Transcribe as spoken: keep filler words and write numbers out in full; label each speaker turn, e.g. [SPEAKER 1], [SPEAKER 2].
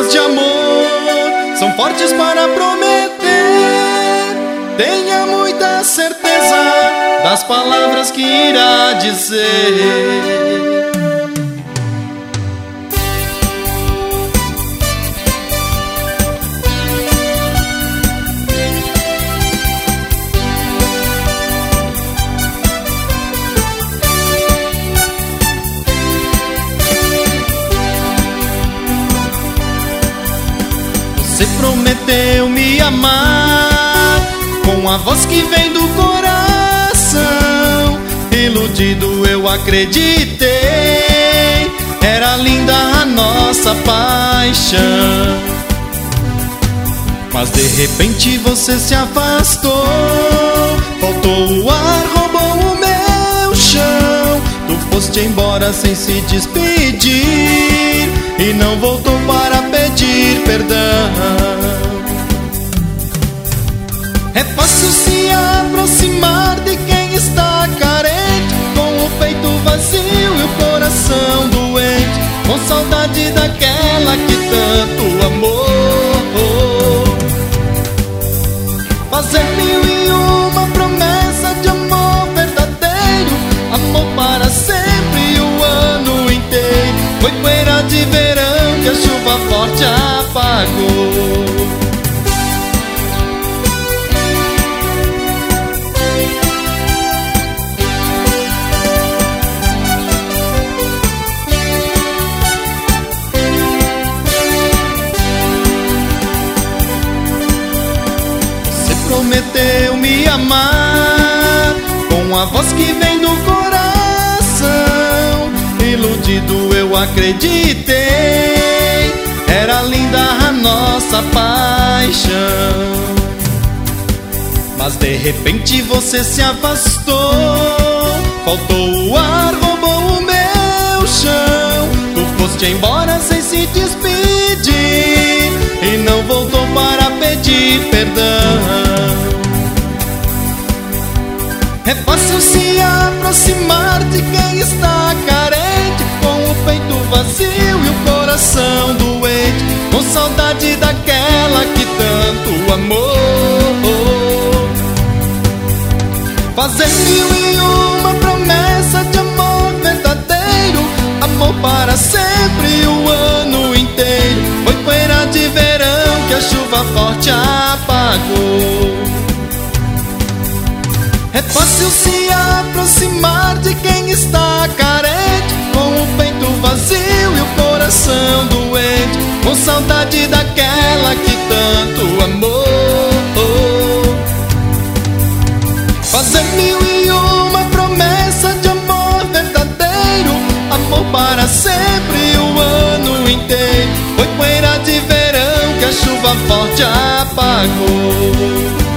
[SPEAKER 1] promessas de amor são fortes para prometer. Tenha muita certeza das palavras que irá dizer. Você prometeu me amar com a voz que vem do coração. Iludido eu acreditei, era linda a nossa paixão. Mas de repente você se afastou, faltou o ar, roubou o meu chão. Tu foste embora sem se despedir e não voltou para pedir perdão. É fácil se aproximar de quem está carente, com o peito vazio e o coração doente, com saudade daquela que tanto amou. Fazer mil e uma promessa de amor verdadeiro, amor para sempre o ano inteiro. Foi poeira de verão que a chuva forte apagou. Você prometeu me amar com a voz que vem do coração. Iludido eu acreditei, era linda a nossa paixão. Mas de repente você se afastou, faltou o ar, roubou o meu chão. Tu foste embora sem se despedir e não voltou para pedir perdão. É fácil se aproximar de quem está carente, com o peito vazio e o coração doente, com saudade daquela que tanto amou. Fazer mil e uma promessa de amor verdadeiro, amor para sempre o ano inteiro. Foi poeira de verão que a chuva forte apagou. É fácil se aproximar de quem está carente, com o peito vazio e o coração doente, com saudade daquela que tanto amou. Fazer mil e uma promessa de amor verdadeiro, amor para sempre o ano inteiro. Foi poeira de verão que a chuva forte apagou.